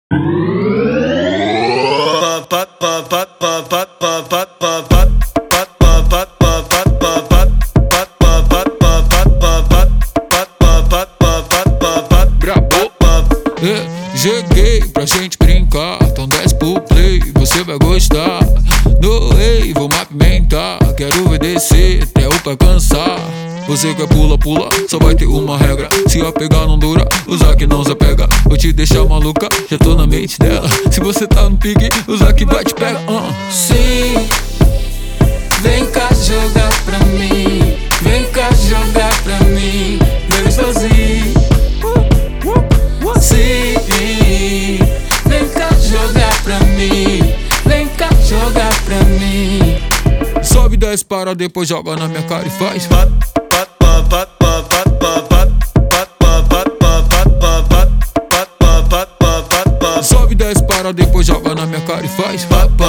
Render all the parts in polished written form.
Cheguei pra gente brincar, então desce pro play, você vai gostar. Doei, vou movimentar, quero ver descer até o pé cansar. Você quer pula, pula, só vai ter uma regra: se apegar não dura, usar que não se apega. Vou te deixar maluca, já tô na mente dela. Se você tá no pique, usar que vai te pega. Sim, vem cá jogar pra mim, vem cá jogar pra mim, bem gostosinho. Sim, vem cá jogar pra mim, vem cá jogar pra mim. Sobe 10 para, depois joga na minha cara e faz. Sobe 10 para, depois joga na minha cara e faz.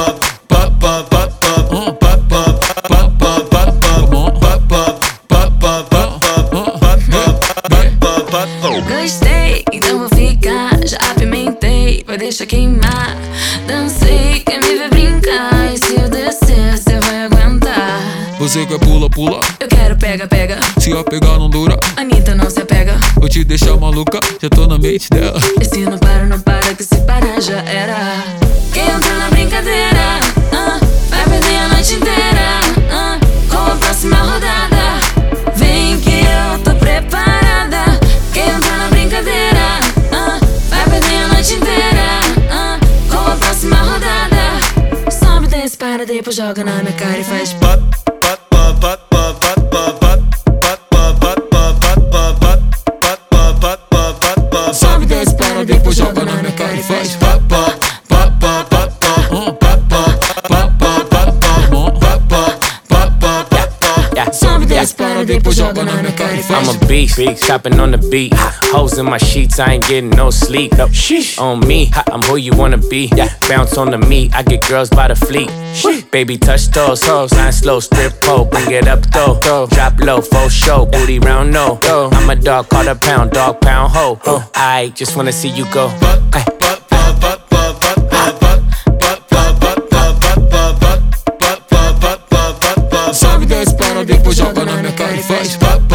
Gostei, então vou ficar. Já apimentei, vai deixar queimar. Dancei, quer me ver brincar. E se eu descer, cê vai aguentar. Você quer pula, pula, Eu quero pega, pega. se apegar não dura, Anitta não se apega. vou te deixar maluca, já tô na mente dela. E se não para, não para, que se parar já era. Quem entra na brincadeira, vai perder a noite inteira, com a próxima rodada. Vem que eu tô preparada. Quem entra na brincadeira, vai perder a noite inteira, com a próxima rodada. Sobe, desce, para, depois joga na minha cara e faz. Sobe 10 para, depois joga na minha cara e faz. Sobe 10 para, depois joga na minha cara e faz. I'm a beast, chopping on the beat. Hoes in my sheets, I ain't getting no sleep. On me, I'm who you wanna be. Bounce on the meat, I get girls by the fleet. Baby, touch those hoes, line slow, strip pole, bring it up though. Drop low, full show, booty round no. I'm a dog, call a pound, dog pound ho. I just wanna see you go. Sobe 10 para, depois joga na minha cara e faz.